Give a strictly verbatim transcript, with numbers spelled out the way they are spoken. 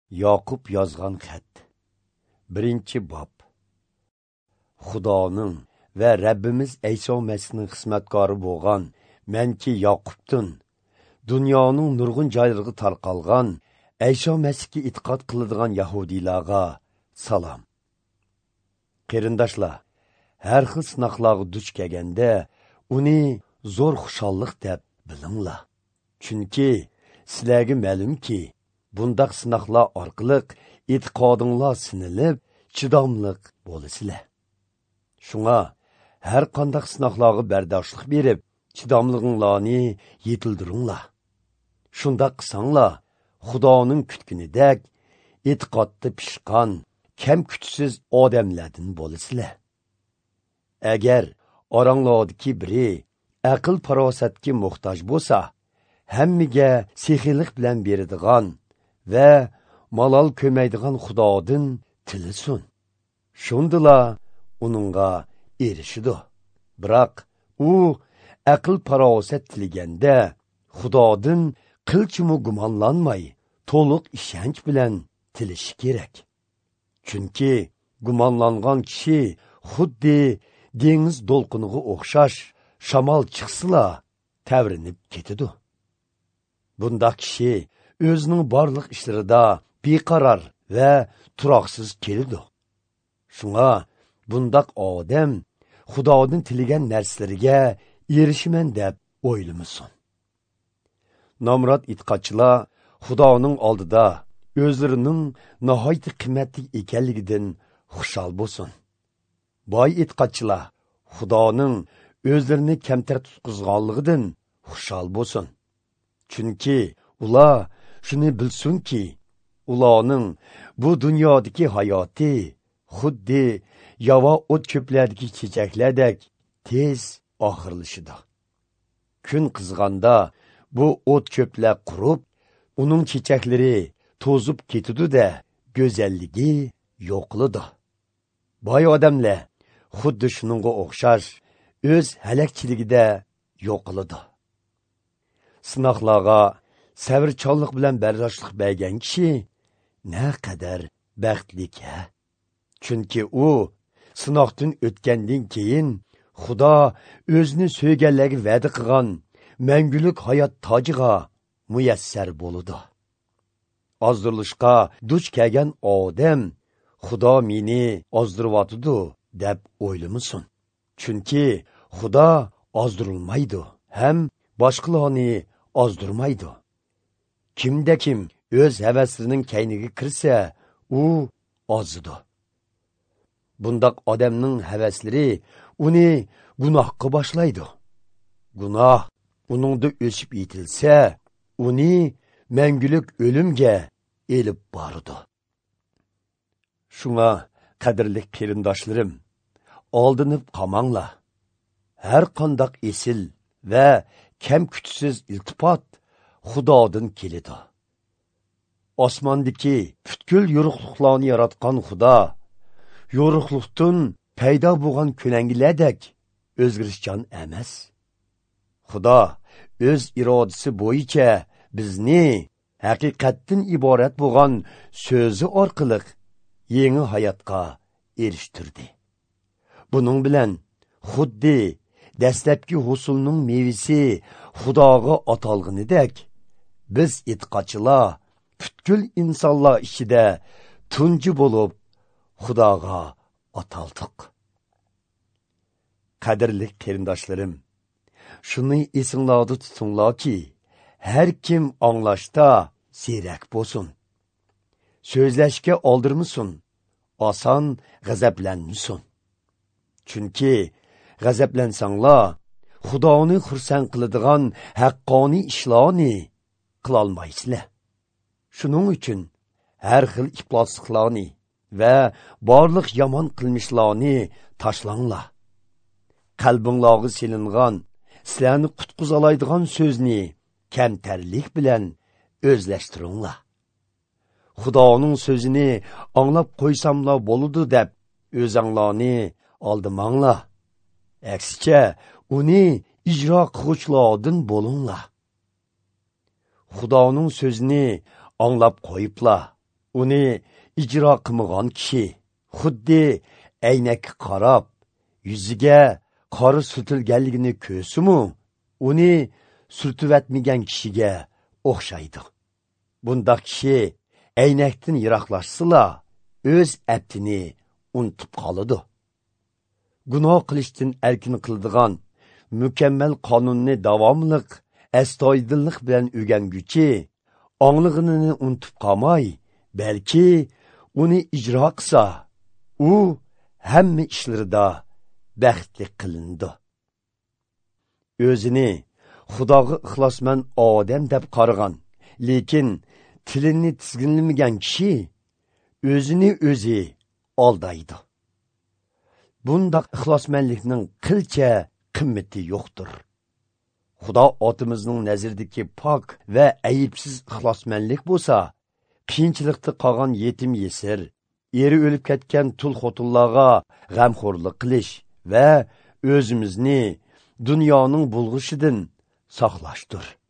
Yoqub yozgan xat. Birinchi bob. Xudoning va Rabbimiz Ayso Masihning xizmatkori bo'lgan menki Yoqubdin dunyoning nurg'un joylariga tarqalgan Ayso Masihga e'tiqod qiladigan yahudiylarga salom. Qarindoshlar, har xil sinoqlarga duch kelganda uni zo'r xushallik deb bilinglar. Chunki sizlarga ma'lumki, bundaq sinoqlar orqali e'tiqodinglar sinilib, chidamliq bo'lasizlar. Shunga har qanday sinoqlarga bardoshlik berib, chidamliginglarni yetildiringlar. Shunda qilsanglar, Xudoning kutgunidek e'tiqodda pishqan, kam kuchsiz odamlardan bo'lasizlar. Agar oranglardagi biri aql farosatga muhtoj bo'lsa, hammaga sexilik bilan beradigan va malol ko'maydigan Xudodan tilisin. Shundala uningga erishidi. Biroq u aql farosat tilaganda Xudodan qilchimu gumonlanmay, to'liq ishonch bilan tilishi kerak. Chunki gumonlangan kishi xuddi dengiz to'lqiniga o'xshash shamol chiqsila tavrinib ketadi. Bundaq kishi o'zining barliq ishlarida beqaror va turoqsiz keladi. Shunga bundaq odam Xudodan tilagan narsalarga erishiman deb o'ylamasin. Nomrod itqochilar Xudoning oldida o'zlarining nihoyat qimmatli ekanligidan xushal bo'lsin. Boy itqochilar Xudoning o'zlarini kamtar tutqizganligidan xushal bo'lsin. Chunki ular shuni bilsinki, ularning bu dunyodagi hayoti xuddi yova o't ko'plardagi chechaklardek tez oxirlashidi. Kun qizg'anda bu o't ko'plar qurib, uning chechaklari to'zib ketadi-da, go'zalligi yo'qladi. Boy odamlar xuddi shuningga o'xshash o'z halakchiligida yo'qladi. Sinoqlarga sabrchanlik bilan bardoshlik bergan kishi ne qadar baxtlik ha? Chunki u sinoqdan o'tgandan keyin Xudo o'zini so'yganlarga va'da qilgan mangulik hayot tojiga muyassar bo'ladi. Ozdirilishga duch kelgan odam Xudo meni ozdiryotidi deb o'ylamasin. Chunki Xudo ozdirilmaydi, ham boshqalarni ozdirmaydi. Kimda kim o'z havaslarining kayniga kirsa, u ozidi. Bundaq odamning havaslari uni gunohga boshlaydi. Gunoh uningda o'sib yetilsa, uni mangulik o'limga elib boradi. Shunga qadrli qarindoshlarim, oldinib qamanglar. Har qanday esil va kam kuchsiz iltifot Xudodan keladi. Osmondagi butkul yo'riqliklarni yaratgan Xudo yo'riqlikdan paydo bo'lgan ko'langilardek o'zgarishchan emas. Xudo o'z irodasi bo'yicha bizni haqiqatdan iborat bo'lgan so'zi orqali yangi hayotga erishtirdi. Buning bilan xuddi dastlabki husulning mevisi Xudoga atalganidek, biz e'tiqodchilar butkul insonlar ichida tunji bo'lib Xudoga ataldik. Qadrli qarindoshlarim, shuni esinglarda tutinglarki, har kim anglashda serak bo'lsin. So'zlashga oldirmasin, oson g'azablanmasin. Chunki g'azablansanglar, Xudoni xursand qiladigan haqqoniy ishlarni qilolmaysizlar. Shuning uchun har xil iflosliklarni va barliq yomon qilmishlarni tashlanglar. Qalbinglarga silingan, sizlarni qutqizalaydigan so'zni kamtarlik bilan o'zlashtiringlar. Xudoning so'zini anglab qo'ysamlar bo'ladi deb o'zinglarni aldimanglar. Aksicha uni ijro qiluvchilardan bo'linglar. Xudoning so'zini anglab qo'yiblar, uni ijro qilmagan kishi xuddi aynakka qarab yuziga qori surtilganligini ko'rsimu uni surtivatmagan kishiga o'xshaydi. Bundaq kishi aynakdan yiroqlashsila o'z abdini unutib qoladi. Gunoh qilishdan erkin qiladigan mukammal qonunni davomliq astoydillik bilan o'rganguchi anglag'inini unutib qolmay, balki uni ijro qilsa, u hamma ishlarida baxtli qilindi. O'zini Xudoga ixlosman odam deb qaragan, lekin tilini tizginlamagan kishi o'zini o'zi aldaydi. Bundaq ixlosmanlikning qilcha qimmati yo'qdir. Xudo otimizning naziridagi pok va ayibsiz ixlosmanlik bo'lsa, qiyinchilikda qolgan yetim yesir, eri o'lib ketgan tul xotinlarga g'amxo'rlik qilish va o'zimizni dunyoning bulg'ishidan saqlashdir.